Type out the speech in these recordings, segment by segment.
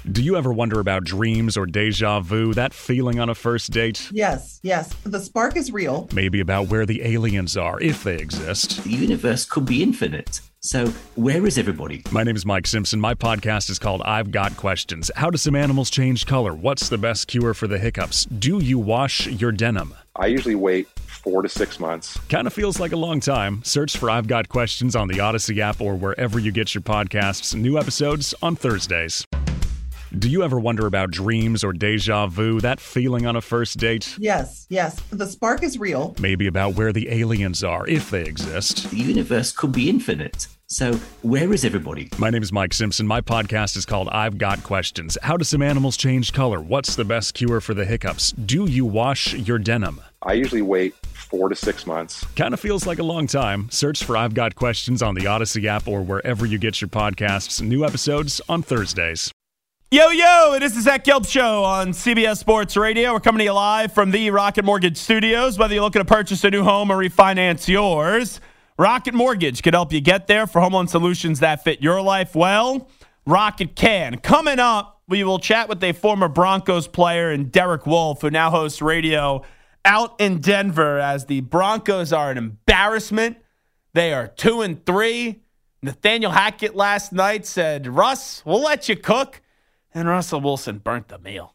Do you ever wonder about dreams or deja vu, that feeling on a first date? Yes. The spark is real. Maybe about where the aliens are, if they exist. The universe could be infinite. So where is everybody? My name is Mike Simpson. My podcast is called I've Got Questions. How do some animals change color? What's the best cure for the hiccups? Do you wash your denim? I usually wait 4 to 6 months. Kind of feels like a long time. Search for I've Got Questions on the Odyssey app or wherever you get your podcasts. New episodes on Thursdays. Do you ever wonder about dreams or deja vu, that feeling on a first date? Yes. The spark is real. Maybe about where the aliens are, if they exist. The universe could be infinite. So where is everybody? My name is Mike Simpson. My podcast is called I've Got Questions. How do some animals change color? What's the best cure for the hiccups? Do you wash your denim? I usually wait 4 to 6 months. Kind of feels like a long time. Search for I've Got Questions on the Odyssey app or wherever you get your podcasts. New episodes on Thursdays. Yo, it is the Zach Gelb Show on CBS Sports Radio. We're coming to you live from the Rocket Mortgage Studios. Whether you're looking to purchase a new home or refinance yours, Rocket Mortgage could help you get there for home loan solutions that fit your life well. Rocket can. Coming up, we will chat with a former Broncos player and Derek Wolfe, who now hosts radio out in Denver, as the Broncos are an embarrassment. They are 2-3. Nathaniel Hackett last night said, "Russ, we'll let you cook." And Russell Wilson burnt the meal.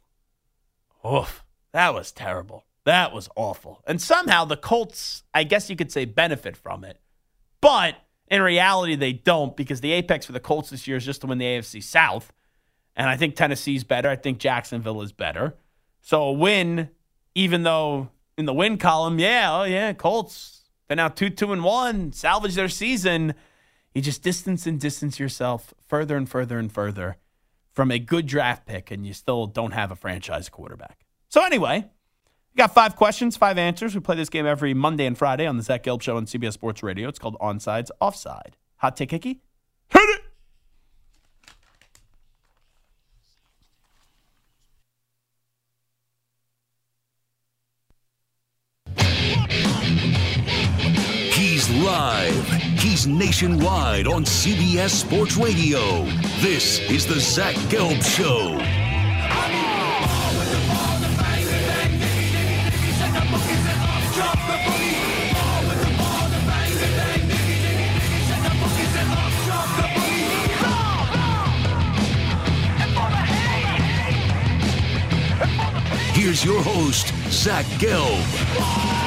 Oof, that was terrible. That was awful. And somehow the Colts, I guess you could say, benefit from it. But in reality, they don't, because the apex for the Colts this year is just to win the AFC South. And I think Tennessee's better. I think Jacksonville is better. So a win, even though in the win column, Colts, they're now 2-1, salvage their season. You just distance yourself further and further and further from a good draft pick, and you still don't have a franchise quarterback. So anyway, we got 5 questions, 5 answers. We play this game every Monday and Friday on the Zach Gelb Show on CBS Sports Radio. It's called Onsides, Offside. Hot take, Hickey? Hit it! He's live. He's nationwide on CBS Sports Radio. This is the Zach Gelb Show. Here's your host, Zach Gelb.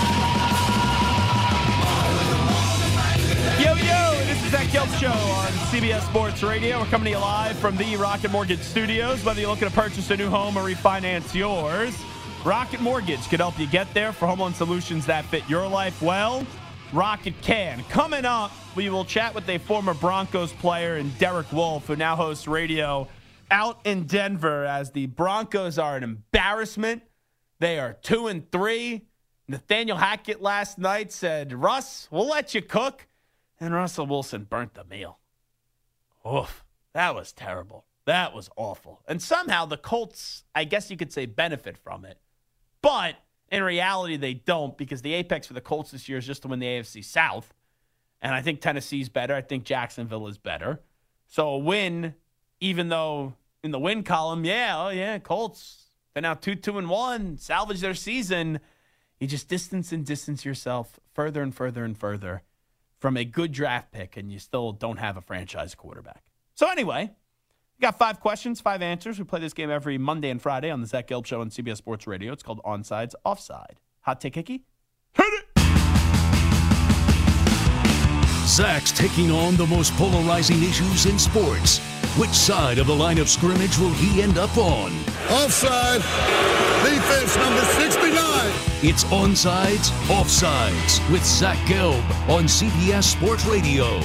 This is Zach Gelb Show on CBS Sports Radio. We're coming to you live from the Rocket Mortgage Studios. Whether you're looking to purchase a new home or refinance yours, Rocket Mortgage could help you get there for home loan solutions that fit your life well. Rocket can. Coming up, we will chat with a former Broncos player and Derek Wolfe, who now hosts radio out in Denver, as the Broncos are an embarrassment. They are 2-3. Nathaniel Hackett last night said, "Russ, we'll let you cook." And Russell Wilson burnt the meal. Oof, that was terrible. That was awful. And somehow the Colts, I guess you could say, benefit from it. But in reality, they don't, because the apex for the Colts this year is just to win the AFC South. And I think Tennessee's better. I think Jacksonville is better. So a win, even though in the win column, Colts, they're now 2-1, salvage their season. You just distance yourself further and further and further from a good draft pick, and you still don't have a franchise quarterback. So anyway, we got 5 questions, 5 answers. We play this game every Monday and Friday on the Zach Gelb Show on CBS Sports Radio. It's called Onsides, Offside. Hot take, Hickey? Hit it! Zach's taking on the most polarizing issues in sports. Which side of the line of scrimmage will he end up on? Offside. Defense number 69. It's Onsides, Offsides with Zach Gelb on CBS Sports Radio.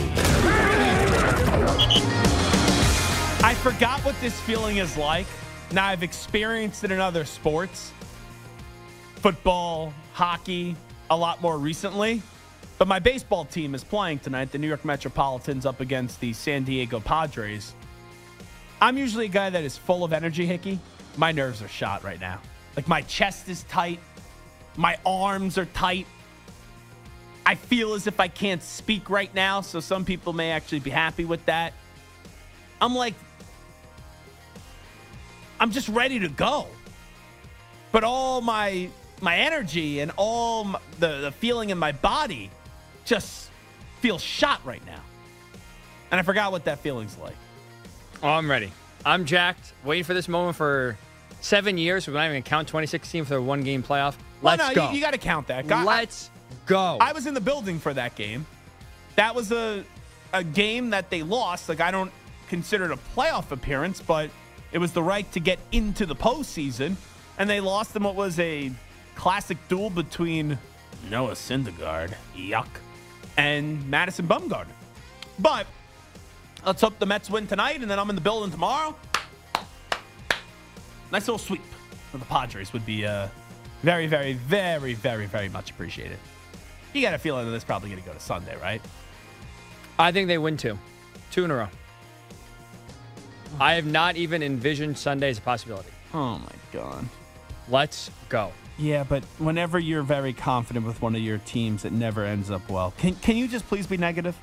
I forgot what this feeling is like. Now, I've experienced it in other sports. Football, hockey, a lot more recently. But my baseball team is playing tonight. The New York Metropolitans up against the San Diego Padres. I'm usually a guy that is full of energy, Hickey. My nerves are shot right now. Like, my chest is tight. My arms are tight. I feel as if I can't speak right now, so some people may actually be happy with that. I'm like I'm just ready to go. But all my energy and all the feeling in my body just feels shot right now. And I forgot what that feeling's like. Oh, I'm ready. I'm jacked. Waiting for this moment for 7 years. We're not even going to count 2016 for the one-game playoff. Let's go. You got to count that. Let's go. I was in the building for that game. That was a game that they lost. Like, I don't consider it a playoff appearance, but it was the right to get into the postseason. And they lost in what was a classic duel between Noah Syndergaard, yuck, and Madison Bumgarner. But let's hope the Mets win tonight, and then I'm in the building tomorrow. Nice little sweep for the Padres would be very, very, very, very, very much appreciated. You got a feeling that it's probably going to go to Sunday, right? I think they win 2 in a row. I have not even envisioned Sunday as a possibility. Oh, my God. Let's go. Yeah, but whenever you're very confident with one of your teams, it never ends up well. Can you just please be negative?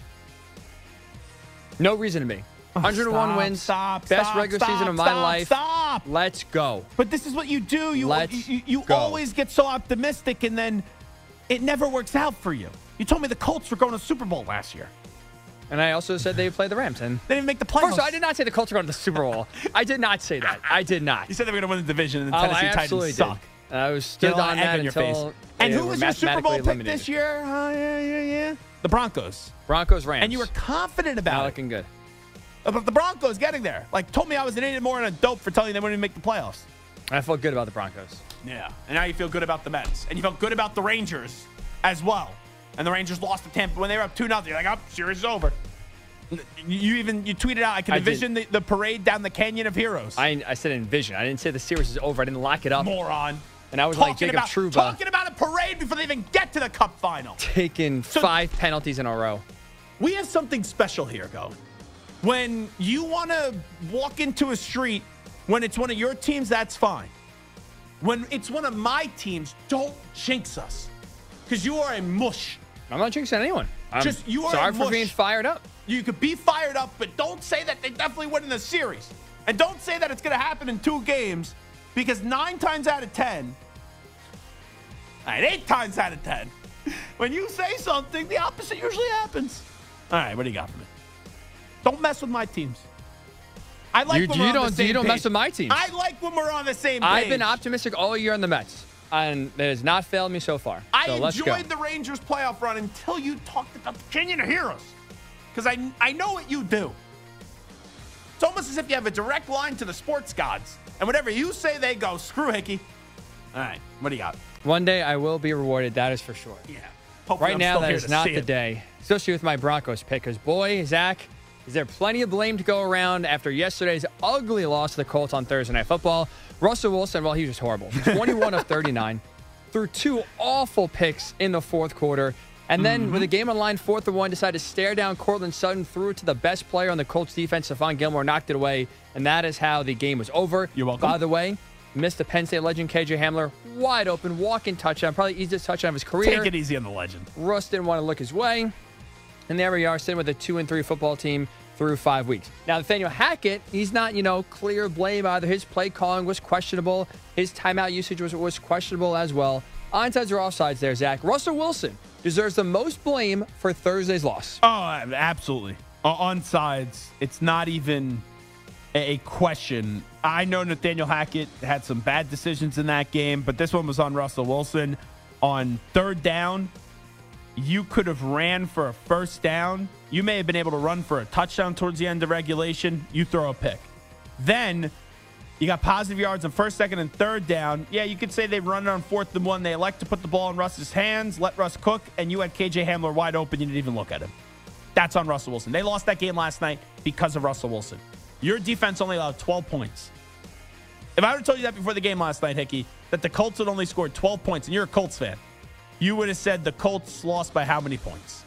No reason to be. 101 wins. Best regular season of my life. Stop. Let's go. But this is what you do. You go. always get so optimistic, and then it never works out for you. You told me the Colts were going to the Super Bowl last year. And I also said they would play the Rams. And they didn't make the playoffs. First of all, I did not say the Colts were going to the Super Bowl. I did not say that. I did not. You said they were going to win the division, and the Tennessee Titans suck. I was stood on that until And who was your Super Bowl pick this year? Yeah. The Broncos. Broncos, Rams. And you were confident about not it. Looking good. About the Broncos getting there. Like, told me I was an idiot more and a dope for telling you they wouldn't even make the playoffs. I felt good about the Broncos. Yeah. And now you feel good about the Mets. And you felt good about the Rangers as well. And the Rangers lost to Tampa when they were up 2-0. You're like, oh, series is over. You tweeted out, I can envision the parade down the Canyon of Heroes. I said envision. I didn't say the series is over. I didn't lock it up. Moron. And I was like Jacob Trouba. Talking about a parade before they even get to the Cup final. Taking 5 penalties in a row. We have something special here going. When you want to walk into a street, when it's one of your teams, that's fine. When it's one of my teams, don't jinx us. Because you are a mush. I'm not jinxing anyone. You are sorry a mush. for being fired up. You could be fired up, but don't say that they definitely win in the series. And don't say that it's going to happen in 2 games, because 9 times out of 10, 8 times out of 10, when you say something, the opposite usually happens. All right, what do you got for me? Don't mess with my teams. I like when we're on the same You don't page. mess with my teams. I like when we're on the same page. I've been optimistic all year on the Mets, and it has not failed me so far. I let's go. enjoyed the Rangers playoff run until you talked about the Canyon of Heroes. Because I know what you do. It's almost as if you have a direct line to the sports gods. And whatever you say, they go, screw Hickey. All right, what do you got? One day I will be rewarded, that is for sure. Yeah. Hopefully Right now, that is not the day. Especially with my Broncos pick. Because, boy, Zach, is there plenty of blame to go around after yesterday's ugly loss to the Colts on Thursday Night Football. Russell Wilson, well, he was horrible. 21 of 39. Threw 2 awful picks in the fourth quarter. And then with the game on the line, 4th and 1, decided to stare down Cortland Sutton, threw it to the best player on the Colts defense. Stephon Gilmore knocked it away, and that is how the game was over. You're welcome. By the way, missed the Penn State legend KJ Hamler, wide open, walk-in touchdown, probably easiest touchdown of his career. Take it easy on the legend. Russ didn't want to look his way. And there we are, sitting with a 2-3 football team through 5 weeks. Now, Nathaniel Hackett, he's not, clear blame. Either his play calling was questionable, his timeout usage was questionable as well. Onsides or offsides there, Zach. Russell Wilson deserves the most blame for Thursday's loss. Oh, absolutely. Onsides, it's not even a question. I know Nathaniel Hackett had some bad decisions in that game, but this one was on Russell Wilson. On 3rd down, you could have ran for a 1st down. You may have been able to run for a touchdown towards the end of regulation. You throw a pick. Then you got positive yards on 1st, 2nd, and 3rd down. Yeah, you could say they run it on 4th and 1. They elect to put the ball in Russ's hands, let Russ cook, and you had KJ Hamler wide open. You didn't even look at him. That's on Russell Wilson. They lost that game last night because of Russell Wilson. Your defense only allowed 12 points. If I would have told you that before the game last night, Hickey, that the Colts had only scored 12 points, and you're a Colts fan, you would have said the Colts lost by how many points?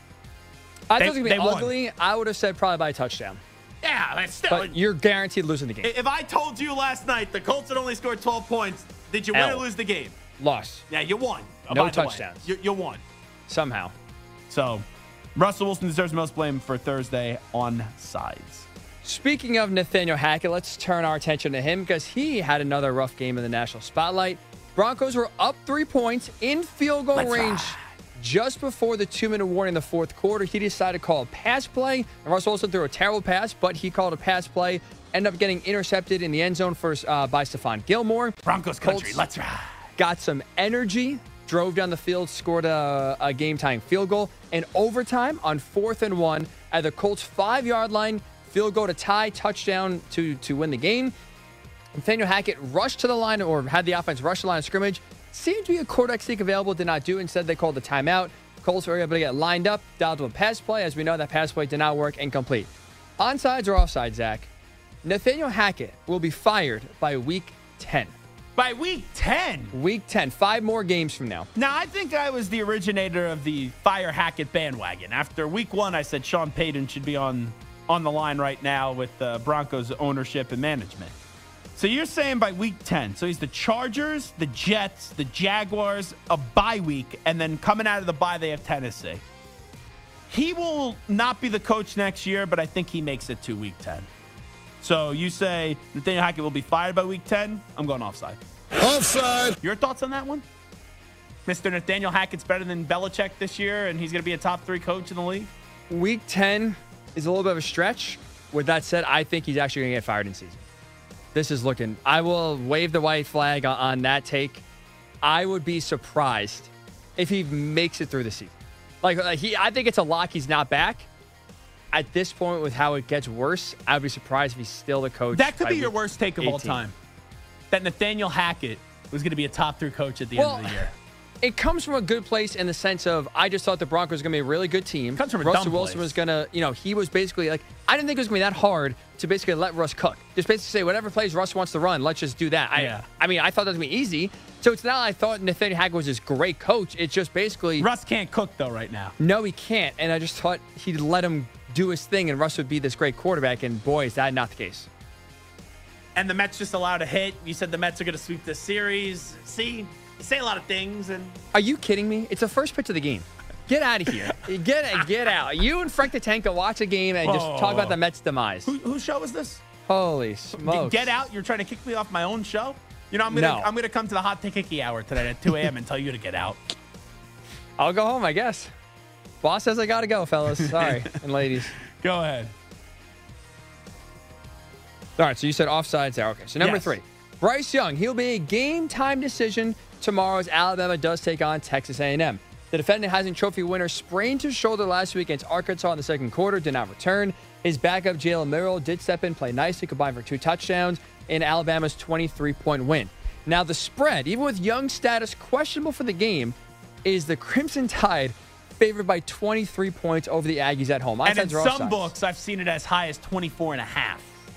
I thought it was going to be ugly. I would have said probably by a touchdown. Yeah, but still. But you're guaranteed losing the game. If I told you last night the Colts had only scored 12 points, did you win or lose the game? Loss. Yeah, you won. No touchdowns. You won. Somehow. So, Russell Wilson deserves the most blame for Thursday on sides. Speaking of Nathaniel Hackett, let's turn our attention to him because he had another rough game in the national spotlight. Broncos were up 3 points in field goal range just before the 2-minute warning in the fourth quarter. He decided to call a pass play, and Russell Wilson threw a terrible pass, but he called a pass play, ended up getting intercepted in the end zone first by Stephon Gilmore. Broncos country, let's ride. Got some energy, drove down the field, scored a game-tying field goal, and overtime on 4th and 1 at the Colts' 5-yard line. Field goal to tie, touchdown to win the game. Nathaniel Hackett rushed to the line, or had the offense rush the line of scrimmage. Seemed to be a quarterback sneak available, did not do. Instead, they called the timeout. Colts were able to get lined up, dialed to a pass play. As we know, that pass play did not work, incomplete. Onside or offside, Zach? Nathaniel Hackett will be fired by week 10. By week 10? Week 10, 5 more games from now. Now, I think I was the originator of the fire Hackett bandwagon. After week 1, I said Sean Payton should be on the line right now with Broncos ownership and management. So you're saying by week 10. So he's the Chargers, the Jets, the Jaguars, a bye week, and then coming out of the bye, they have Tennessee. He will not be the coach next year, but I think he makes it to week 10. So you say Nathaniel Hackett will be fired by week 10? I'm going offside. Offside. Your thoughts on that one? Mr. Nathaniel Hackett's better than Belichick this year, and he's going to be a top 3 coach in the league? Week 10 is a little bit of a stretch. With that said, I think he's actually going to get fired in season. This is looking. I will wave the white flag on that take. I would be surprised if he makes it through the season. I think it's a lock he's not back. At this point, with how it gets worse, I'd be surprised if he's still the coach. That could be your worst take of 18. all time. That Nathaniel Hackett was going to be a top 3 coach at the end of the year. It comes from a good place in the sense of I just thought the Broncos were going to be a really good team. It comes from a Russell dumb Wilson place. was going to, he was basically like, I didn't think it was going to be that hard to basically let Russ cook. Just basically say, whatever plays Russ wants to run, let's just do that. I mean, I thought that was going to be easy. So it's not like I thought Nathaniel Hackett was this great coach. It's just basically. Russ can't cook, though, right now. No, he can't. And I just thought he'd let him do his thing and Russ would be this great quarterback. And boy, is that not the case. And the Mets just allowed a hit. You said the Mets are going to sweep this series. See, you say a lot of things. And are you kidding me? It's the first pitch of the game. Get out of here. Get out. You and Frank the Tank go watch a game and just talk about the Mets' demise. Whose show is this? Holy smokes. Get out? You're trying to kick me off my own show? You know, I'm gonna come to the Hot Take Hickey Hour today at 2 a.m. and tell you to get out. I'll go home, I guess. Boss says I gotta go, fellas. Sorry. And ladies. Go ahead. All right, so you said offsides there. Okay, so number 3. Bryce Young. He'll be a game-time decision tomorrow as Alabama does take on Texas A&M. The defending Heisman Trophy winner sprained his shoulder last week against Arkansas in the second quarter, did not return. His backup, Jalen Milroe, did step in, play nicely, combined for 2 touchdowns in Alabama's 23-point win. Now, the spread, even with Young's status questionable for the game, is the Crimson Tide favored by 23 points over the Aggies at home. And in some books, I've seen it as high as 24.5.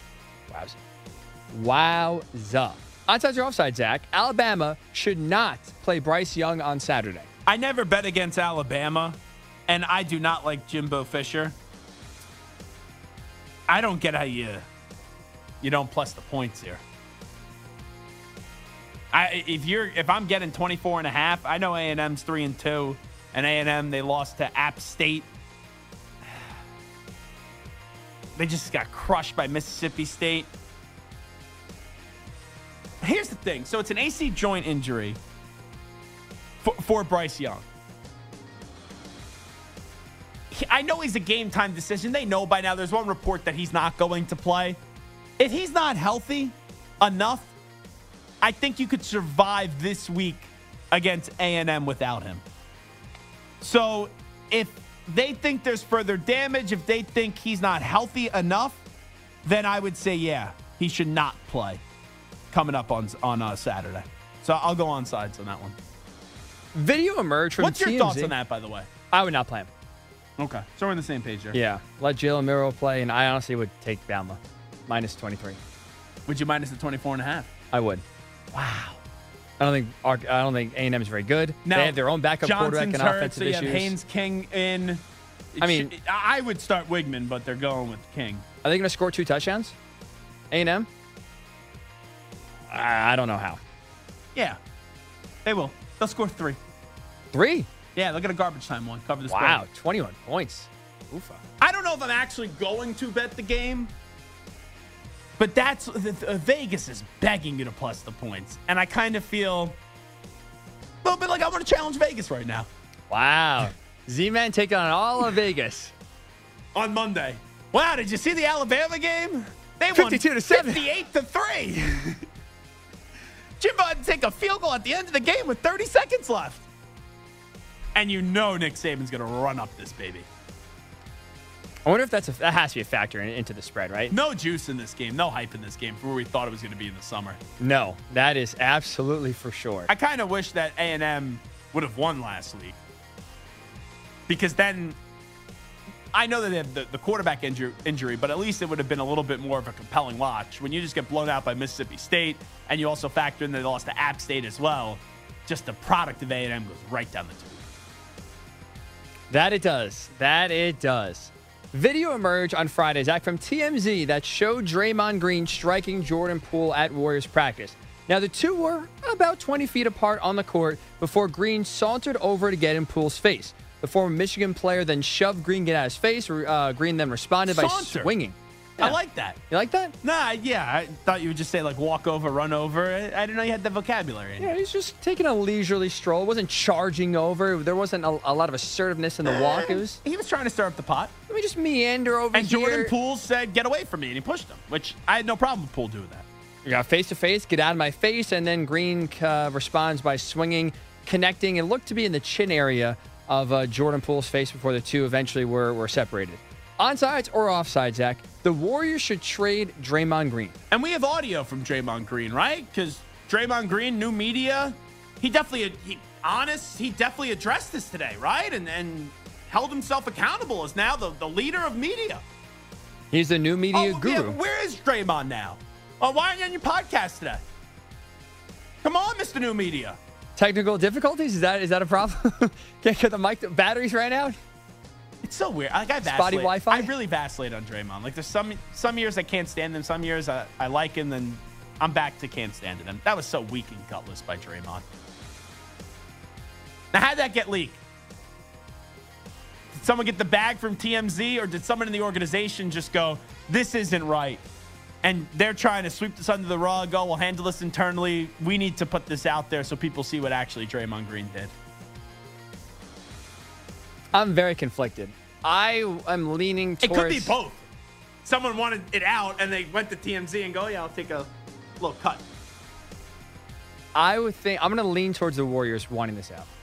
Wowza. Onside or offside, Zach? Alabama should not play Bryce Young on Saturday. I never bet against Alabama, and I do not like Jimbo Fisher. I don't get how you don't plus the points here. If I'm getting 24.5, I know A&M's 3-2, and A&M they lost to App State. They just got crushed by Mississippi State. Here's the thing. So it's an AC joint injury for Bryce Young. I know he's a game-time decision. They know by now. There's one report that he's not going to play. If he's not healthy enough, I think you could survive this week against A&M without him. So if they think there's further damage, if they think he's not healthy enough, then I would say, yeah, he should not play coming up on Saturday. So I'll go on sides on that one. Video emerged from What's your TMZ. thoughts on that, by the way? I would not play him. Okay. So we're on the same page there. Yeah. Let Jalen Milroe play, and I honestly would take Bama. Minus 23. Would you minus the 24.5? I would. Wow. I don't think A&M is very good. Now, they have their own backup quarterback and offensive so you issues. have Haynes King in. I would start Wigman, but they're going with King. Are they going to score 2 touchdowns? A&M? I don't know how. Yeah. They will. They'll score 3. 3? Yeah, they'll get a garbage time one. Cover the spread. Wow, 21 points. Oofa. I don't know if I'm actually going to bet the game, But that's Vegas is begging you to plus the points. And I kind of feel a little bit like I want to challenge Vegas right now. Wow. Z-Man taking on all of Vegas. On Monday. Wow, did you see the Alabama game? They won 52-7. 58-3. Jimbo had to take a field goal at the end of the game with 30 seconds left. And you know Nick Saban's going to run up this baby. I wonder if that has to be a factor into the spread, right? No juice in this game. No hype in this game for where we thought it was going to be in the summer. No, that is absolutely for sure. I kind of wish that A&M would have won last week. Because then, I know that they have the quarterback injury, but at least it would have been a little bit more of a compelling watch. When you just get blown out by Mississippi State, and you also factor in that they lost to App State as well, just the product of A&M goes right down the tube. That it does. That it does. Video emerged on Friday, Zach, from TMZ that showed Draymond Green striking Jordan Poole at Warriors practice. Now, the two were about 20 feet apart on the court before Green sauntered over to get in Poole's face. The former Michigan player then shoved Green get out of his face. Green then responded by swinging. Yeah. I like that. You like that? Nah, yeah. I thought you would just say, like, walk over, run over. I didn't know you had the vocabulary. Yeah, he's just taking a leisurely stroll. It wasn't charging over. There wasn't a lot of assertiveness in the walk. He was trying to stir up the pot. Let me just meander over and here. And Jordan Poole said, get away from me, and he pushed him, which I had no problem with Poole doing that. You got face-to-face, get out of my face, and then Green responds by swinging, connecting. It looked to be in the chin area of Jordan Poole's face before the two eventually were separated. Onsides or offsides, Zach, the Warriors should trade Draymond Green. And we have audio from Draymond Green, right? Because Draymond Green, new media, he definitely addressed this today, right? And held himself accountable as now the leader of media. He's the new media guru. Yeah, where is Draymond now? Why aren't you on your podcast today? Come on, Mr. New Media. Technical difficulties? Is that a problem? Can't get the batteries ran out? It's so weird. Like, I vacillate. Spotty Wi-Fi? I really vacillate on Draymond. Like, there's some years I can't stand him. Some years I like him, then I'm back to can't stand him. That was so weak and gutless by Draymond. Now, how'd that get leaked? Did someone get the bag from TMZ, or did someone in the organization just go, this isn't right? And they're trying to sweep this under the rug. Oh, we'll handle this internally. We need to put this out there so people see what actually Draymond Green did. I'm very conflicted. I am leaning towards... It could be both. Someone wanted it out, and they went to TMZ and go, oh, yeah, I'll take a little cut. I would think... I'm going to lean towards the Warriors wanting this out.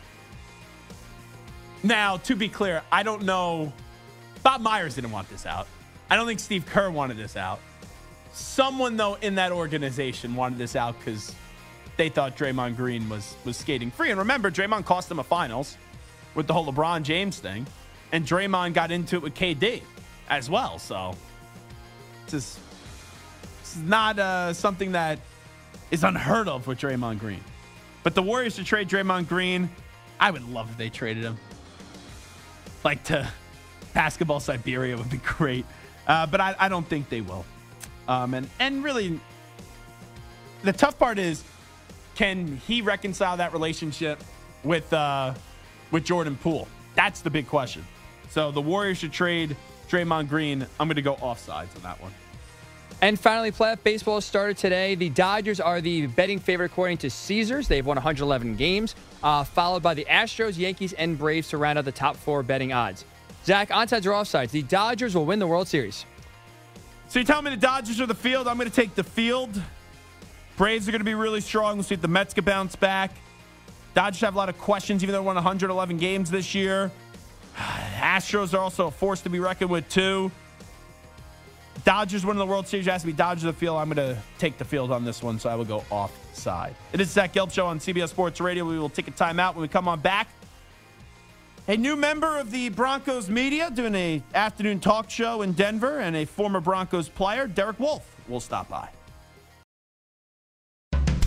Now, to be clear, I don't know... Bob Myers didn't want this out. I don't think Steve Kerr wanted this out. Someone, though, in that organization wanted this out because they thought Draymond Green was skating free. And remember, Draymond cost them a finals with the whole LeBron James thing. And Draymond got into it with KD as well. So this is not something that is unheard of with Draymond Green. But the Warriors to trade Draymond Green, I would love if they traded him. Like to basketball Siberia would be great. But I don't think they will. And really, the tough part is, can he reconcile that relationship with Jordan Poole? That's the big question. So the Warriors should trade Draymond Green. I'm going to go offsides on that one. And finally, playoff baseball started today. The Dodgers are the betting favorite according to Caesars. They've won 111 games, followed by the Astros, Yankees, and Braves to round out the top four betting odds. Zach, onsides or offsides? The Dodgers will win the World Series. So you're telling me the Dodgers are the field? I'm going to take the field. Braves are going to be really strong. We'll see if the Mets can bounce back. Dodgers have a lot of questions, even though they won 111 games this year. Astros are also a force to be reckoned with, too. Dodgers winning the World Series. It has to be Dodgers the field. I'm going to take the field on this one, so I will go offside. It is Zach Gelb Show on CBS Sports Radio. We will take a timeout when we come on back. A new member of the Broncos media doing an afternoon talk show in Denver, and a former Broncos player, Derek Wolfe, will stop by.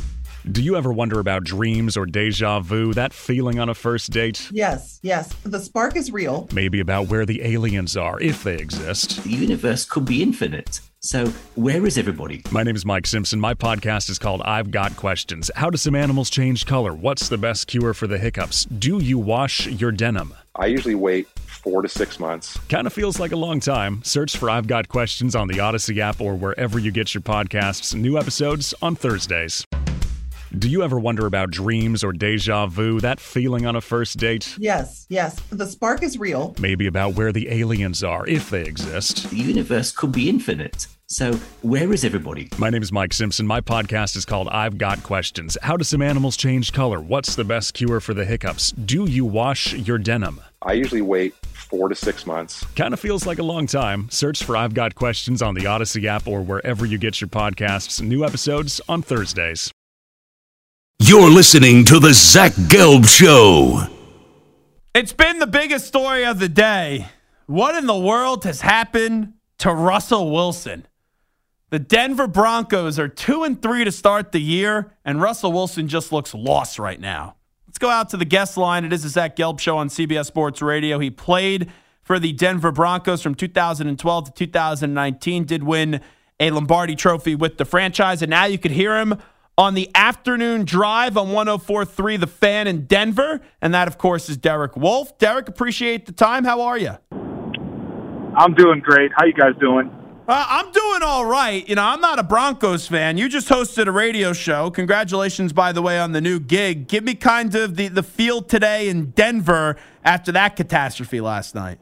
Do you ever wonder about dreams or deja vu, that feeling on a first date? Yes. The spark is real. Maybe about where the aliens are, if they exist. The universe could be infinite. So where is everybody? My name is Mike Simpson. My podcast is called I've Got Questions. How do some animals change color? What's the best cure for the hiccups? Do you wash your denim? I usually wait 4 to 6 months. Kind of feels like a long time. Search for I've Got Questions on the Odyssey app or wherever you get your podcasts. New episodes on Thursdays. Do you ever wonder about dreams or deja vu, that feeling on a first date? Yes. The spark is real. Maybe about where the aliens are, if they exist. The universe could be infinite. So where is everybody? My name is Mike Simpson. My podcast is called I've Got Questions. How do some animals change color? What's the best cure for the hiccups? Do you wash your denim? I usually wait 4 to 6 months. Kind of feels like a long time. Search for I've Got Questions on the Odyssey app or wherever you get your podcasts. New episodes on Thursdays. You're listening to The Zach Gelb Show. It's been the biggest story of the day. What in the world has happened to Russell Wilson? The Denver Broncos are 2-3 to start the year, and Russell Wilson just looks lost right now. Let's go out to the guest line. It is the Zach Gelb Show on CBS Sports Radio. He played for the Denver Broncos from 2012 to 2019, did win a Lombardi Trophy with the franchise, and now you could hear him on the afternoon drive on 104.3 The Fan in Denver. And that, of course, is Derek Wolfe. Derek, appreciate the time. How are you? I'm doing great. How you guys doing? I'm doing all right. You know, I'm not a Broncos fan. You just hosted a radio show. Congratulations, by the way, on the new gig. Give me kind of the feel today in Denver after that catastrophe last night.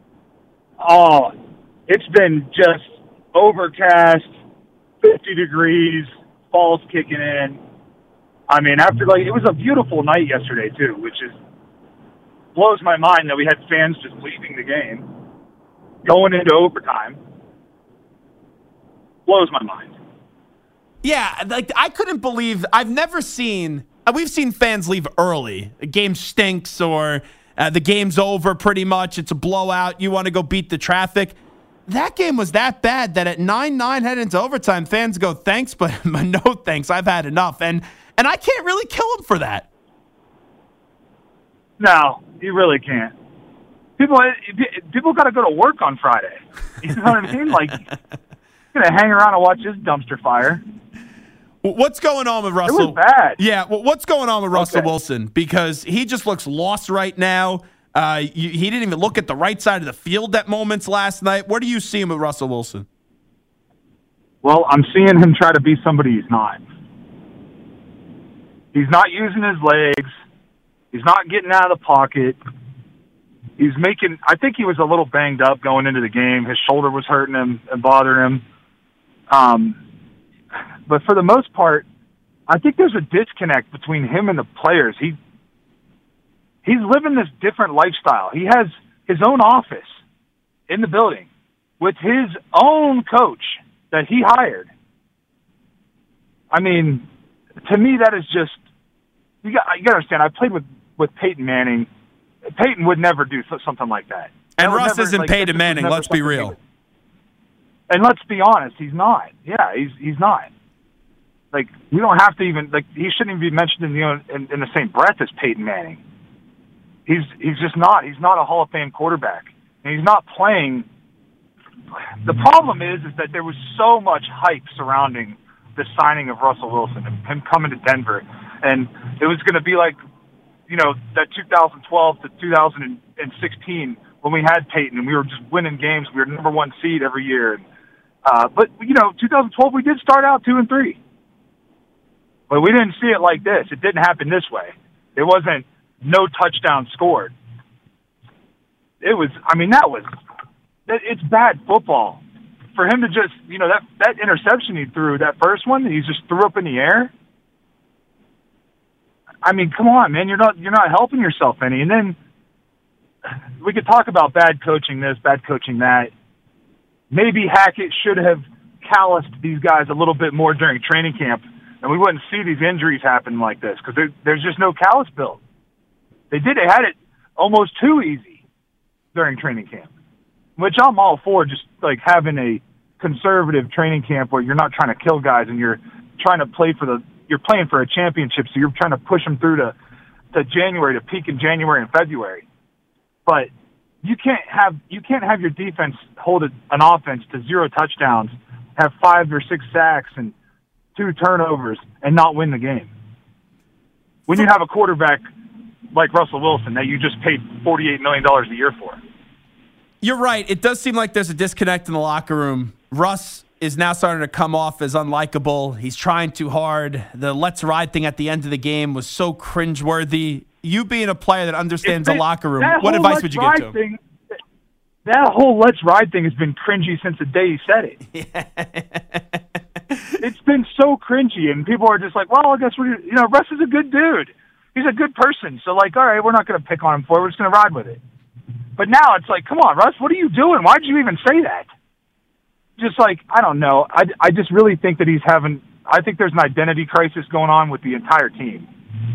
Oh, it's been just overcast, 50 degrees, falls kicking in. I mean, it was a beautiful night yesterday, too, which blows my mind that we had fans just leaving the game, going into overtime. Blows my mind. Yeah, like I couldn't believe, we've seen fans leave early. The game stinks or the game's over pretty much. It's a blowout. You want to go beat the traffic. That game was that bad that at 9-9 heading into overtime, fans go, thanks, but no thanks. I've had enough. And I can't really kill them for that. No, you really can't. People got to go to work on Friday. You know what I mean? Like, going to hang around and watch this dumpster fire. What's going on with Russell? It was bad. Yeah, what's going on with Russell Wilson? Because he just looks lost right now. He didn't even look at the right side of the field at moments last night. What are you seeing with Russell Wilson? Well, I'm seeing him try to be somebody he's not. He's not using his legs. He's not getting out of the pocket. I think he was a little banged up going into the game. His shoulder was hurting him and bothering him. But for the most part, I think there's a disconnect between him and the players. He's living this different lifestyle. He has his own office in the building with his own coach that he hired. I mean, to me, that is just, you got to understand, I played with Peyton Manning. Peyton would never do something like that. And Russ isn't Peyton Manning, let's be real. And let's be honest, he's not. Yeah, he's not. Like, we don't have to even, like, he shouldn't even be mentioned in the same breath as Peyton Manning. He's just not. He's not a Hall of Fame quarterback. And he's not playing. The problem is that there was so much hype surrounding the signing of Russell Wilson and him coming to Denver. And it was going to be like, you know, that 2012 to 2016 when we had Peyton and we were just winning games. We were number one seed every year. But, you know, 2012 we did start out 2-3. But we didn't see it like this. It didn't happen this way. It wasn't no touchdown scored. It was, I mean, it's bad football. For him to just, you know, that interception he threw, that first one that he just threw up in the air. I mean, come on, man, you're not helping yourself any. And then we could talk about bad coaching this, bad coaching that. Maybe Hackett should have calloused these guys a little bit more during training camp, and we wouldn't see these injuries happen like this because there's just no callus built. They had it almost too easy during training camp, which I'm all for, just like having a conservative training camp where you're not trying to kill guys and you're trying to play for you're playing for a championship, so you're trying to push them through to January, to peak in January and February. But you can't have your defense hold an offense to 0 touchdowns, have 5 or 6 sacks and 2 turnovers, and not win the game. When you have a quarterback like Russell Wilson that you just paid $48 million a year for. You're right. It does seem like there's a disconnect in the locker room. Russ is now starting to come off as unlikable. He's trying too hard. The let's ride thing at the end of the game was so cringeworthy. You being a player that understands the locker room, what advice would you give to him? That whole let's ride thing has been cringy since the day he said it. Yeah. It's been so cringy, and people are just like, well, I guess Russ is a good dude. He's a good person. So, like, all right, we're not going to pick on him for it. We're just going to ride with it. But now it's like, come on, Russ, what are you doing? Why'd you even say that? Just like, I don't know. I just really think that I think there's an identity crisis going on with the entire team.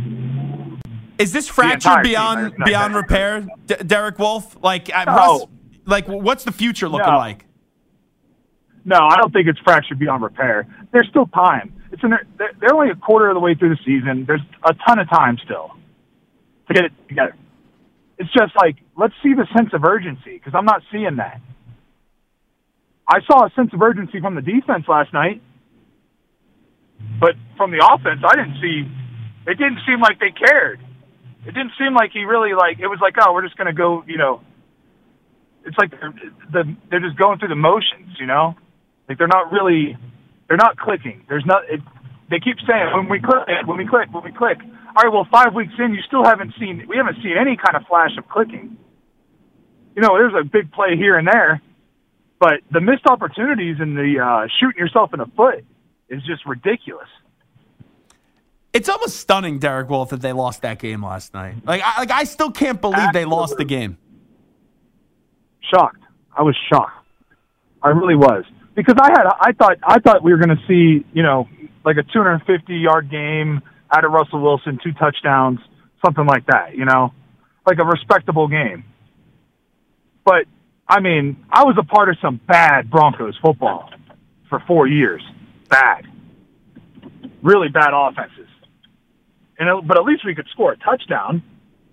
Is this fractured beyond repair, Derek Wolfe? Like, Russ, what's the future looking like? No, I don't think it's fractured beyond repair. There's still time. They're only a quarter of the way through the season. There's a ton of time still to get it together. It's just like, let's see the sense of urgency, because I'm not seeing that. I saw a sense of urgency from the defense last night, but from the offense, it didn't seem like they cared. It didn't seem like he really, it was like, oh, we're just going to go, it's like they're just going through the motions, Like they're not clicking. They keep saying, when we click. All right, well, 5 weeks in, we haven't seen any kind of flash of clicking. There's a big play here and there, but the missed opportunities and the shooting yourself in the foot is just ridiculous. It's almost stunning, Derek Wolfe, that they lost that game last night. I still can't believe they lost the game. Shocked. I was shocked. I really was, because I thought we were going to see like a 250-yard game out of Russell Wilson, 2 touchdowns, something like that. Like a respectable game. But I was a part of some bad Broncos football for 4 years. Bad, really bad offenses. But at least we could score a touchdown.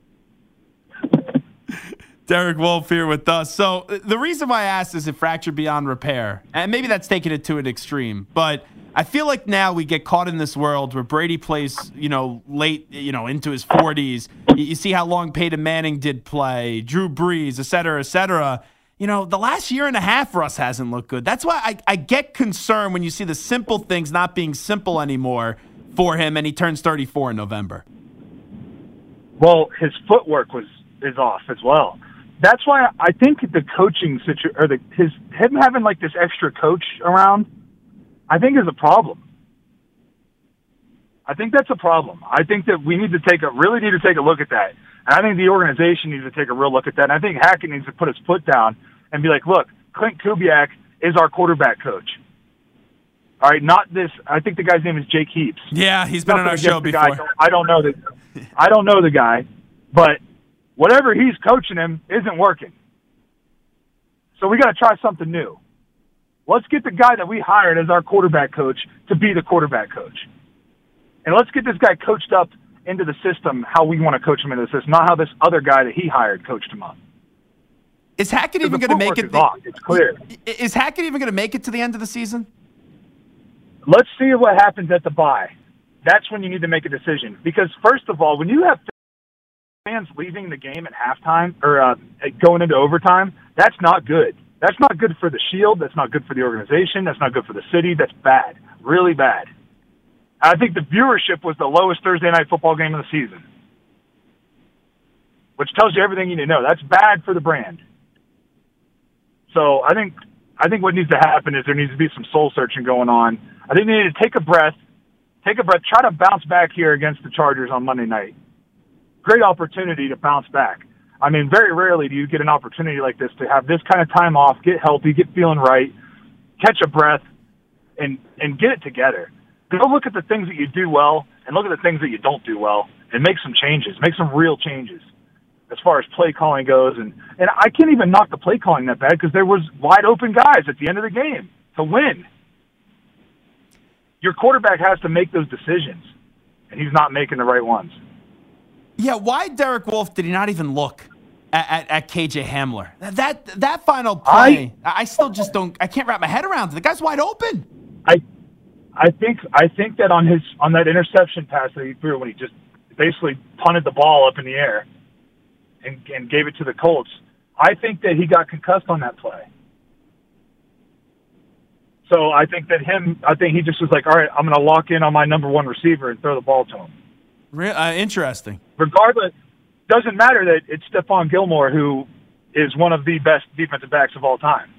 Derek Wolfe here with us. So the reason why I asked is it fractured beyond repair, and maybe that's taking it to an extreme, but I feel like now we get caught in this world where Brady plays, late, into his 40s. You see how long Peyton Manning did play, Drew Brees, et cetera, et cetera. The last year and a half, Russ hasn't looked good. That's why I get concerned when you see the simple things not being simple anymore for him, and he turns 34 in November. Well, his footwork is off as well. That's why I think the coaching him having like this extra coach around, I think is a problem. I think that's a problem. I think that we need to take a look at that. And I think the organization needs to take a real look at that. And I think Hackett needs to put his foot down and be like, look, Clint Kubiak is our quarterback coach. All right, not this. I think the guy's name is Jake Heaps. Yeah, he's been on our show before. I don't know the guy, but whatever he's coaching him isn't working. So we got to try something new. Let's get the guy that we hired as our quarterback coach to be the quarterback coach. And let's get this guy coached up into the system how we want to coach him into the system, not how this other guy that he hired coached him up. Is Hackett even going to make it? It's clear. Is Hackett even going to make it to the end of the season? Let's see what happens at the bye. That's when you need to make a decision. Because, first of all, when you have fans leaving the game at halftime or going into overtime, that's not good. That's not good for the Shield. That's not good for the organization. That's not good for the city. That's bad. Really bad. I think the viewership was the lowest Thursday night football game of the season, which tells you everything you need to know. That's bad for the brand. So I think what needs to happen is there needs to be some soul searching going on. I think they need to take a breath, try to bounce back here against the Chargers on Monday night. Great opportunity to bounce back. Very rarely do you get an opportunity like this to have this kind of time off, get healthy, get feeling right, catch a breath, and get it together. Go look at the things that you do well and look at the things that you don't do well and make some changes, make some real changes as far as play calling goes. And I can't even knock the play calling that bad because there was wide open guys at the end of the game to win. your quarterback has to make those decisions, and he's not making the right ones. Yeah, why Derek Wolfe did he not even look at KJ Hamler? That final play, I still just don't. I can't wrap my head around it. The guy's wide open. I think that on that interception pass that he threw when he just basically punted the ball up in the air and gave it to the Colts, I think that he got concussed on that play. So I think he just was like, all right, I'm going to lock in on my number one receiver and throw the ball to him. Interesting. Regardless, doesn't matter that it's Stephon Gilmore, who is one of the best defensive backs of all time.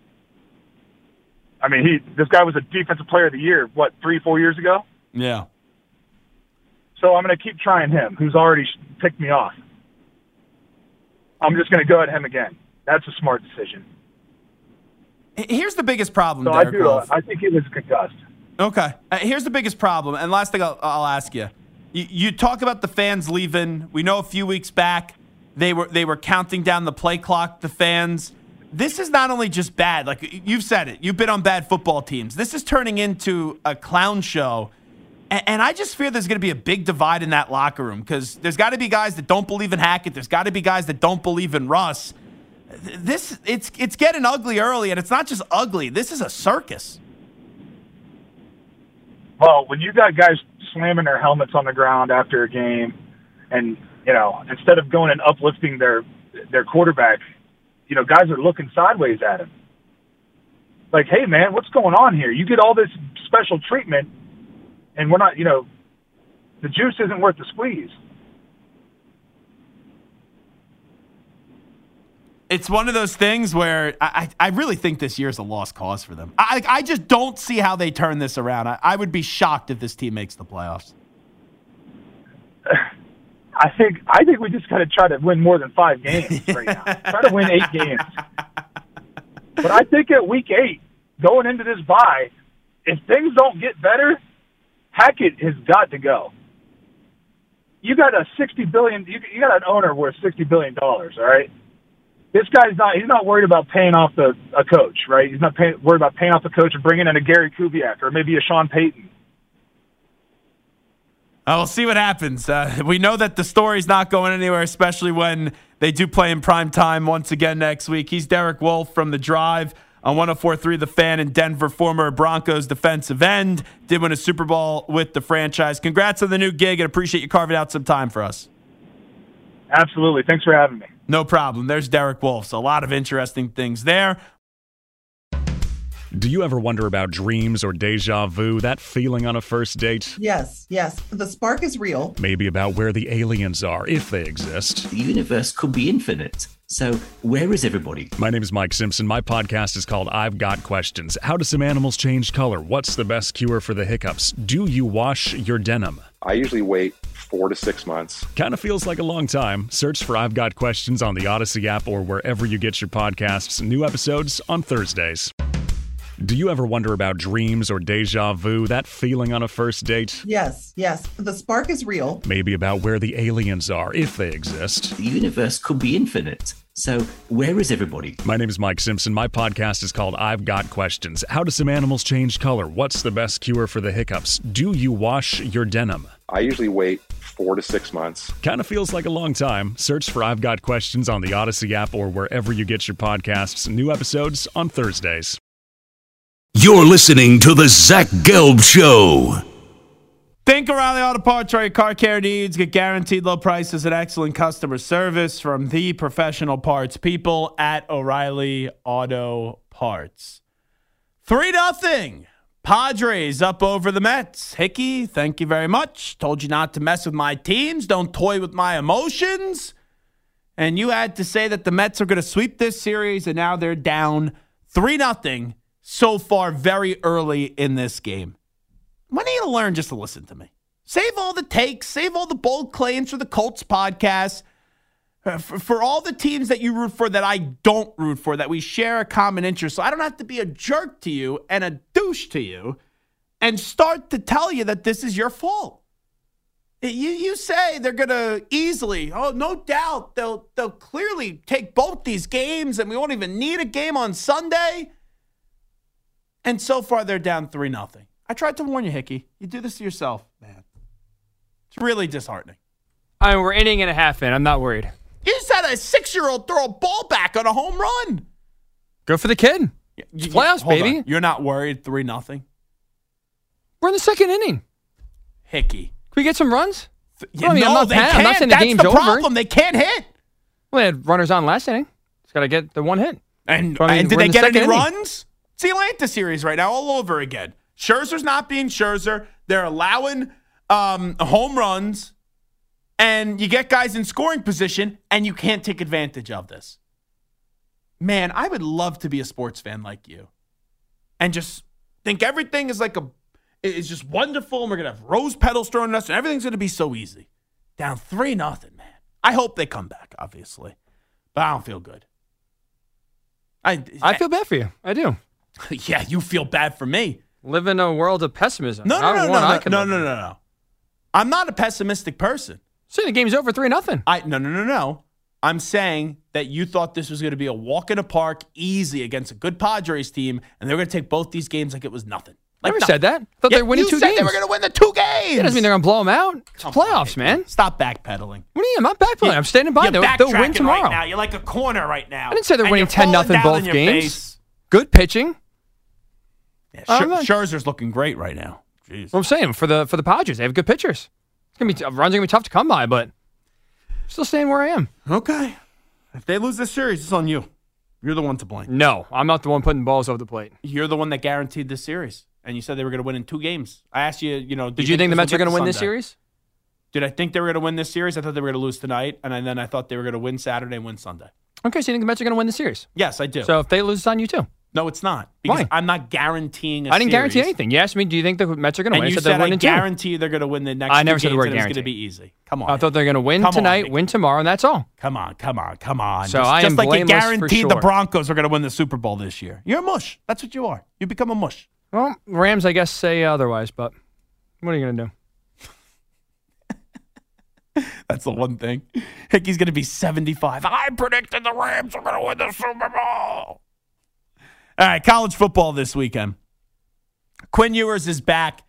I mean, this guy was a defensive player of the year, 3-4 years ago? Yeah. So I'm going to keep trying him, who's already picked me off. I'm just going to go at him again. That's a smart decision. Here's the biggest problem, so Derek Wolfe. I think he was concussed. Okay. Here's the biggest problem, and last thing I'll ask you. You talk about the fans leaving. We know a few weeks back they were counting down the play clock, the fans. This is not only just bad. Like, you've said it. You've been on bad football teams. This is turning into a clown show. And I just fear there's going to be a big divide in that locker room because there's got to be guys that don't believe in Hackett. There's got to be guys that don't believe in Russ. It's getting ugly early, and it's not just ugly. This is a circus. Well, when you got guys slamming their helmets on the ground after a game and, instead of going and uplifting their quarterback, guys are looking sideways at him. Like, hey, man, what's going on here? You get all this special treatment, and we're not, the juice isn't worth the squeeze. It's one of those things where I really think this year's a lost cause for them. I just don't see how they turn this around. I would be shocked if this team makes the playoffs. I think we just got to try to win more than 5 games right now. Try to win 8 games. But I think at week 8, going into this bye, if things don't get better, Hackett has got to go. You got a $60 billion. You got an owner worth $60 billion. All right. This guy's he's not worried about paying off a coach, right? He's not worried about paying off a coach and bringing in a Gary Kubiak or maybe a Sean Payton. We'll see what happens. We know that the story's not going anywhere, especially when they do play in prime time once again next week. He's Derek Wolfe from The Drive on 104.3 The Fan in Denver, former Broncos defensive end. Did win a Super Bowl with the franchise. Congrats on the new gig and appreciate you carving out some time for us. Absolutely. Thanks for having me. No problem. There's Derek Wolfe. So a lot of interesting things there. Do you ever wonder about dreams or deja vu, that feeling on a first date? Yes. The spark is real. Maybe about where the aliens are, if they exist. The universe could be infinite. So where is everybody? My name is Mike Simpson. My podcast is called I've Got Questions. How do some animals change color? What's the best cure for the hiccups? Do you wash your denim? I usually wait 4 to 6 months. Kind of feels like a long time. Search for I've Got Questions on the Odyssey app or wherever you get your podcasts. New episodes on Thursdays. Do you ever wonder about dreams or deja vu, that feeling on a first date? Yes. The spark is real. Maybe about where the aliens are, if they exist. The universe could be infinite. So where is everybody? My name is Mike Simpson. My podcast is called I've Got Questions. How do some animals change color? What's the best cure for the hiccups? Do you wash your denim? I usually wait 4 to 6 months. Kind of feels like a long time. Search for I've Got Questions on the Odyssey app or wherever you get your podcasts. New episodes on Thursdays. You're listening to The Zach Gelb Show. Think O'Reilly Auto Parts are your car care needs. Get guaranteed low prices and excellent customer service from the professional parts people at O'Reilly Auto Parts. 3-0. Padres up over the Mets. Hickey, thank you very much. Told you not to mess with my teams. Don't toy with my emotions. And you had to say that the Mets are going to sweep this series, and now they're down 3-0 so far very early in this game. When are you going to learn just to listen to me? Save all the takes. Save all the bold claims for the Colts podcast. For all the teams that you root for that I don't root for, that we share a common interest. So I don't have to be a jerk to you and a douche to you and start to tell you that this is your fault. You say they're going to easily, no doubt, they'll clearly take both these games and we won't even need a game on Sunday. And so far, they're down 3-0. I tried to warn you, Hickey. You do this to yourself, man. It's really disheartening. I mean, we're inning and a half in. I'm not worried. You just had a 6-year-old throw a ball back on a home run. Good for the kid. Playoffs, Hold baby. on. You're not worried 3-0? We're in the second inning. Hickey. Can we get some runs? Yeah, I mean, I'm not they saying can't. the That's game's the over. problem. They can't hit. Well, they had runners on last inning. Just got to get the one hit. And But, I mean, did we're they in the get any second inning. runs? It's the Atlanta series right now all over again. Scherzer's not being Scherzer. They're allowing home runs. And you get guys in scoring position, and you can't take advantage of this. Man, I would love to be a sports fan like you. And just think everything is is just wonderful, and we're going to have rose petals thrown at us, and everything's going to be so easy. Down 3-0, man. I hope they come back, obviously. But I don't feel good. I feel bad for you. I do. Yeah, you feel bad for me. Live in a world of pessimism. No. No. I'm not a pessimistic person. So the game's over 3-0. No. I'm saying that you thought this was going to be a walk in the park, easy against a good Padres team, and they were going to take both these games like it was nothing. Never said that. Thought they were winning 2 games. You said they were going to win the 2 games. That doesn't mean they're going to blow them out. It's playoffs, man. Stop backpedaling. What do you mean? I'm not backpedaling. I'm standing by. They'll win tomorrow. Right now. You're like a corner right now. I didn't say they're winning 10-0 both games. Face. Good pitching. Yeah, Scherzer's looking great right now. Jeez. What I'm saying, for the Padres, they have good pitchers. Runs are going to be tough to come by, but still staying where I am. Okay. If they lose this series, it's on you. You're the one to blame. No, I'm not the one putting balls over the plate. You're the one that guaranteed this series, and you said they were going to win in 2 games. I asked you, did you think the Mets are going to win this series? Did I think they were going to win this series? I thought they were going to lose tonight, and then I thought they were going to win Saturday and win Sunday. Okay, so you think the Mets are going to win the series? Yes, I do. So if they lose, it's on you too. No, it's not. Because Why? I'm not guaranteeing a I didn't series. guarantee anything. You asked me, do you think the Mets are going to win? And you said I guarantee they're going to win the next 2 games. I never said the word and guarantee. It's going to be easy. Come on. I thought they were going to win tonight, win tomorrow, and that's all. Come on. So I am just like you blameless for guaranteed sure. the Broncos are going to win the Super Bowl this year. You're a mush. That's what you are. You become a mush. Well, Rams, I guess, say otherwise, but what are you going to do? That's the one thing. Hickey's going to be 75. I predicted the Rams are going to win the Super Bowl. All right, college football this weekend. Quinn Ewers is back.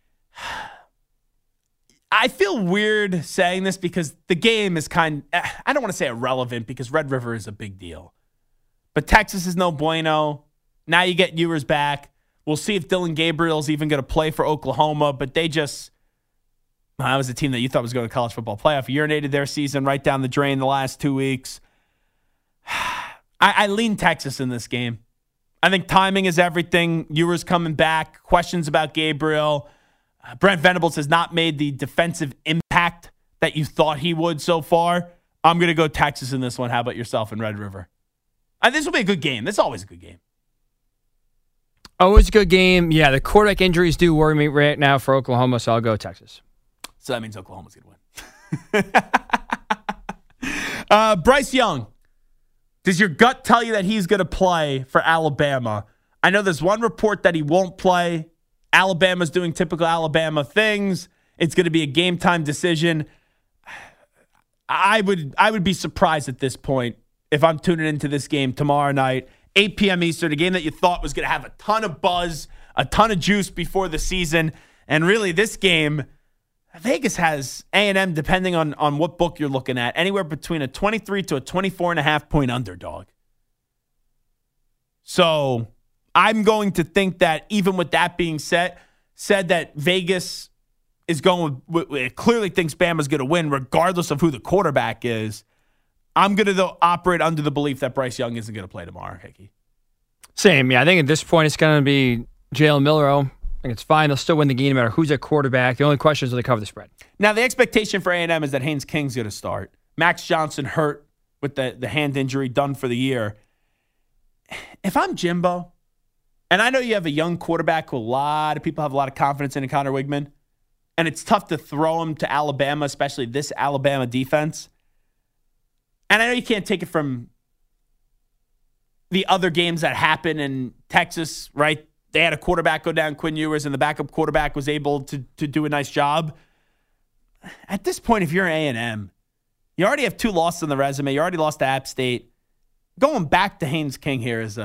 I feel weird saying this because the game is I don't want to say irrelevant because Red River is a big deal. But Texas is no bueno. Now you get Ewers back. We'll see if Dylan Gabriel's even going to play for Oklahoma, but that was a team that you thought was going to college football playoff. Urinated their season right down the drain the last 2 weeks. I lean Texas in this game. I think timing is everything. Ewers coming back. Questions about Gabriel. Brent Venables has not made the defensive impact that you thought he would so far. I'm going to go Texas in this one. How about yourself in Red River? This will be a good game. This is always a good game. Always a good game. Yeah, the quarterback injuries do worry me right now for Oklahoma, so I'll go Texas. So that means Oklahoma's going to win. Bryce Young. Does your gut tell you that he's going to play for Alabama? I know there's one report that he won't play. Alabama's doing typical Alabama things. It's going to be a game time decision. I would be surprised at this point if I'm tuning into this game tomorrow night, 8 p.m. Eastern, a game that you thought was going to have a ton of buzz, a ton of juice before the season. And really this game, Vegas has A&M, depending on what book you're looking at, anywhere between a 23 to a 24.5 point underdog. So I'm going to think that even with that being said that Vegas is going with clearly thinks Bama's going to win regardless of who the quarterback is. I'm going to operate under the belief that Bryce Young isn't going to play tomorrow, Hickey. Same, yeah. I think at this point it's going to be Jalen Milroe. I think it's fine. They'll still win the game no matter who's at quarterback. The only question is will they cover the spread. Now, the expectation for A&M is that Haynes King's going to start. Max Johnson hurt with the hand injury, done for the year. If I'm Jimbo, and I know you have a young quarterback who a lot of people have a lot of confidence in Connor Wigman, and it's tough to throw him to Alabama, especially this Alabama defense. And I know you can't take it from the other games that happened in Texas, right? They had a quarterback go down, Quinn Ewers, and the backup quarterback was able to do a nice job. At this point, if you're A&M, you already have 2 losses on the resume. You already lost to App State. Going back to Haynes King here is a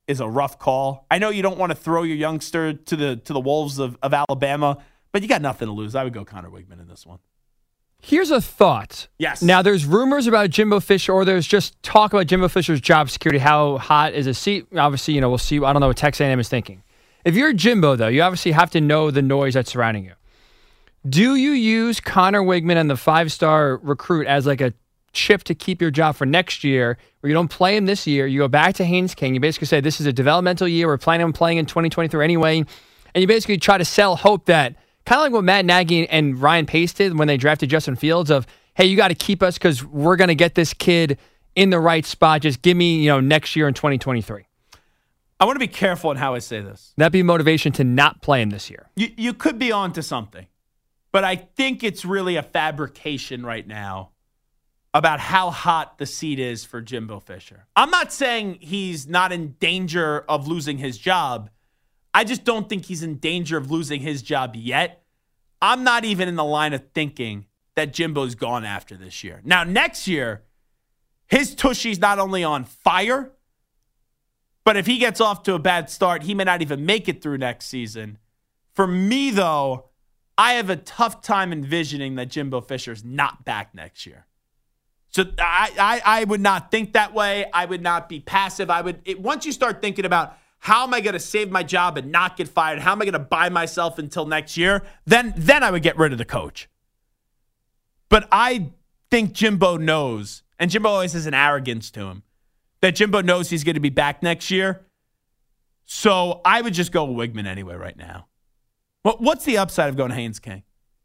is a rough call. I know you don't want to throw your youngster to the wolves of Alabama, but you got nothing to lose. I would go Connor Wigman in this one. Here's a thought. Yes. Now, there's rumors about Jimbo Fisher, or there's just talk about Jimbo Fisher's job security. How hot is a seat? Obviously, we'll see. I don't know what Texas A&M is thinking. If you're Jimbo, though, you obviously have to know the noise that's surrounding you. Do you use Connor Wigman and the 5-star recruit as like a chip to keep your job for next year, where you don't play him this year? You go back to Haynes King. You basically say, this is a developmental year. We're planning on playing in 2023 anyway. And you basically try to sell hope that, kind of like what Matt Nagy and Ryan Pace did when they drafted Justin Fields, of, hey, you got to keep us because we're going to get this kid in the right spot. Just give me, next year in 2023. I want to be careful in how I say this. That'd be motivation to not play him this year. You could be on to something, but I think it's really a fabrication right now about how hot the seat is for Jimbo Fisher. I'm not saying he's not in danger of losing his job. I just don't think he's in danger of losing his job yet. I'm not even in the line of thinking that Jimbo's gone after this year. Now, next year, his tushy's not only on fire, but if he gets off to a bad start, he may not even make it through next season. For me, though, I have a tough time envisioning that Jimbo Fisher's not back next year. So I would not think that way. I would not be passive. Once you start thinking about how am I going to save my job and not get fired, how am I going to buy myself until next year, then I would get rid of the coach. But I think Jimbo knows, and Jimbo always has an arrogance to him, that Jimbo knows he's going to be back next year. So I would just go Wigman anyway right now. What's the upside of going Haynes King?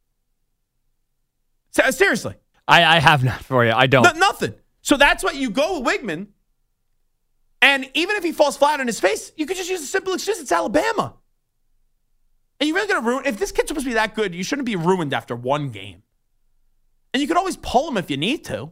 Seriously. I have not for you. I don't. Nothing. So that's what you go with Wigman. And even if he falls flat on his face, you could just use a simple excuse. It's Alabama. And you're really going to ruin, if this kid's supposed to be that good, you shouldn't be ruined after one game. And you could always pull him if you need to.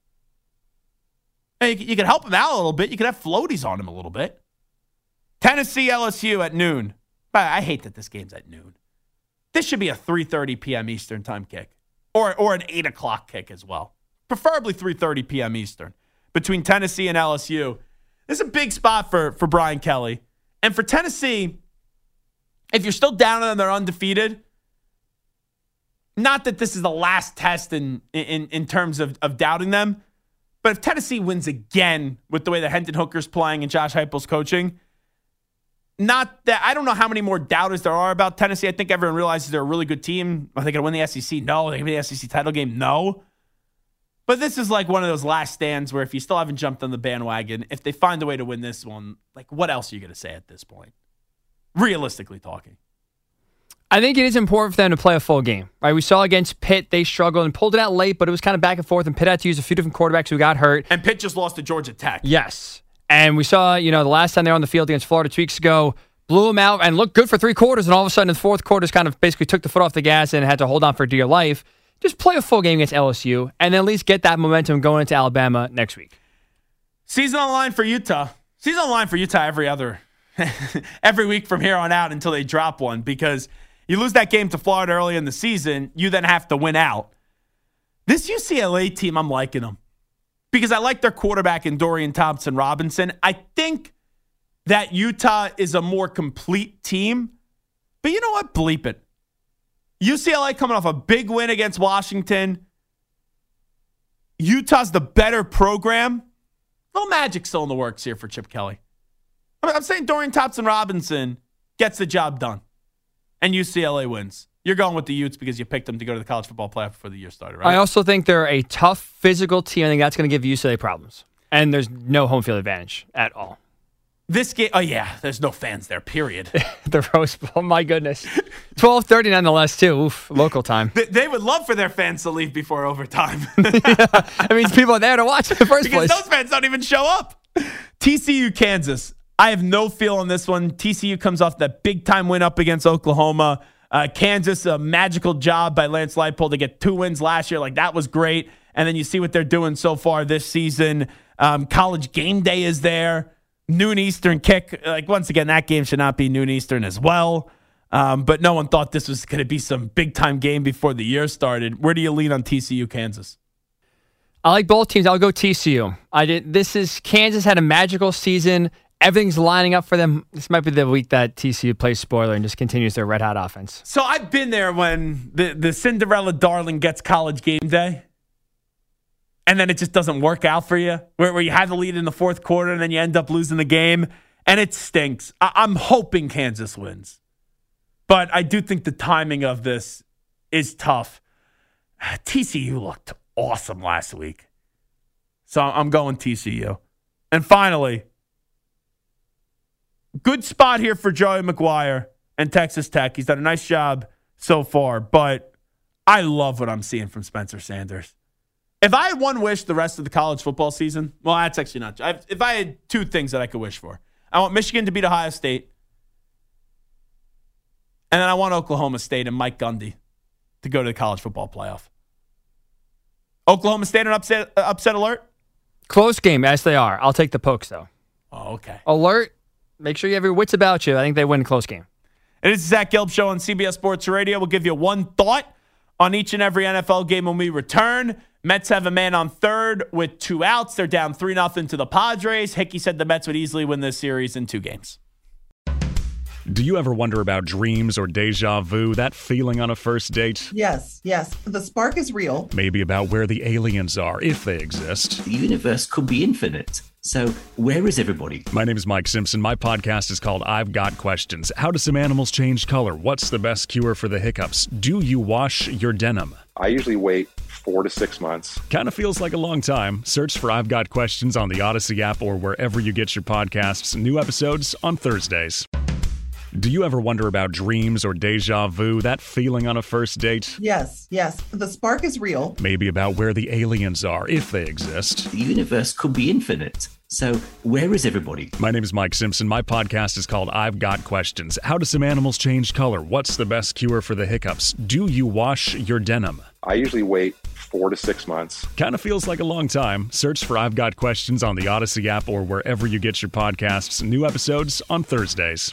And you could help him out a little bit. You could have floaties on him a little bit. Tennessee, LSU at noon. I hate that this game's at noon. This should be a 3:30 p.m. Eastern time kick. Or an 8 o'clock kick as well. Preferably 3:30 p.m. Eastern. Between Tennessee and LSU. This is a big spot for Brian Kelly. And for Tennessee, if you're still down and they're undefeated, not that this is the last test in terms of doubting them, but if Tennessee wins again with the way that Hendon Hooker's playing and Josh Heupel's coaching, not that I don't know how many more doubters there are about Tennessee. I think everyone realizes they're a really good team. Are they going to win the SEC? No. Are they going to win the SEC title game? No. But this is like one of those last stands where if you still haven't jumped on the bandwagon, if they find a way to win this one, like what else are you going to say at this point? Realistically talking. I think it is important for them to play a full game. Right? We saw against Pitt, they struggled and pulled it out late, but it was kind of back and forth, and Pitt had to use a few different quarterbacks who got hurt. And Pitt just lost to Georgia Tech. Yes. And we saw, the last time they were on the field against Florida 2 weeks ago, blew them out and looked good for 3 quarters, and all of a sudden in the fourth quarter kind of basically took the foot off the gas and had to hold on for dear life. Just play a full game against LSU and then at least get that momentum going into Alabama next week. Season on the line for Utah. Season on the line for Utah every week from here on out until they drop one, because you lose that game to Florida early in the season, you then have to win out. This UCLA team, I'm liking them because I like their quarterback in Dorian Thompson-Robinson. I think that Utah is a more complete team. But you know what? Bleep it. UCLA coming off a big win against Washington. Utah's the better program. Little magic still in the works here for Chip Kelly. I'm saying Dorian Thompson-Robinson gets the job done. And UCLA wins. You're going with the Utes because you picked them to go to the college football playoff before the year started, right? I also think they're a tough physical team. I think that's going to give UCLA problems. And there's no home field advantage at all. This game, there's no fans there, period. The Rose Bowl, my goodness. 12:30 nonetheless, too. Oof, local time. They would love for their fans to leave before overtime. I mean, people are there to watch in the first place. Because those fans don't even show up. TCU, Kansas. I have no feel on this one. TCU comes off that big-time win up against Oklahoma. Kansas, a magical job by Lance Leipold to get 2 wins last year. Like, that was great. And then you see what they're doing so far this season. College game day is there. Noon Eastern kick. Like, once again, that game should not be noon Eastern as well. But no one thought this was going to be some big-time game before the year started. Where do you lean on TCU, Kansas? I like both teams. I'll go TCU. Kansas had a magical season everything's lining up for them. This might be the week that TCU plays spoiler and just continues their red-hot offense. So I've been there when the Cinderella darling gets College game day, and then it just doesn't work out for you, where you have the lead in the fourth quarter, and then you end up losing the game, and it stinks. I'm hoping Kansas wins. But I do think the timing of this is tough. TCU looked awesome last week. So I'm going TCU. And finally, good spot here for Joey McGuire and Texas Tech. He's done a nice job so far, but I love what I'm seeing from Spencer Sanders. If I had one wish the rest of the college football season, well, that's actually not. If I had two things that I could wish for, I want Michigan to beat Ohio State, and then I want Oklahoma State and Mike Gundy to go to the college football playoff. Oklahoma State an upset alert? Close game, as they are. I'll take the Pokes, though. Oh, okay. Alert. Make sure you have your wits about you. I think they win a close game. It is the Zach Gelb Show on CBS Sports Radio. We'll give you one thought on each and every NFL game when we return. Mets have a man on third with 2 outs. They're down 3-0 to the Padres. Hickey said the Mets would easily win this series in 2 games. Do you ever wonder about dreams or deja vu, that feeling on a first date? Yes. The spark is real. Maybe about where the aliens are, if they exist. The universe could be infinite. So where is everybody? My name is Mike Simpson. My podcast is called I've Got Questions. How do some animals change color? What's the best cure for the hiccups? Do you wash your denim? I usually wait 4 to 6 months. Kind of feels like a long time. Search for I've Got Questions on the Odyssey app or wherever you get your podcasts. New episodes on Thursdays. Do you ever wonder about dreams or deja vu, that feeling on a first date? Yes. The spark is real. Maybe about where the aliens are, if they exist. The universe could be infinite. So where is everybody? My name is Mike Simpson. My podcast is called I've Got Questions. How do some animals change color? What's the best cure for the hiccups? Do you wash your denim? I usually wait 4 to 6 months. Kind of feels like a long time. Search for I've Got Questions on the Odyssey app or wherever you get your podcasts. New episodes on Thursdays.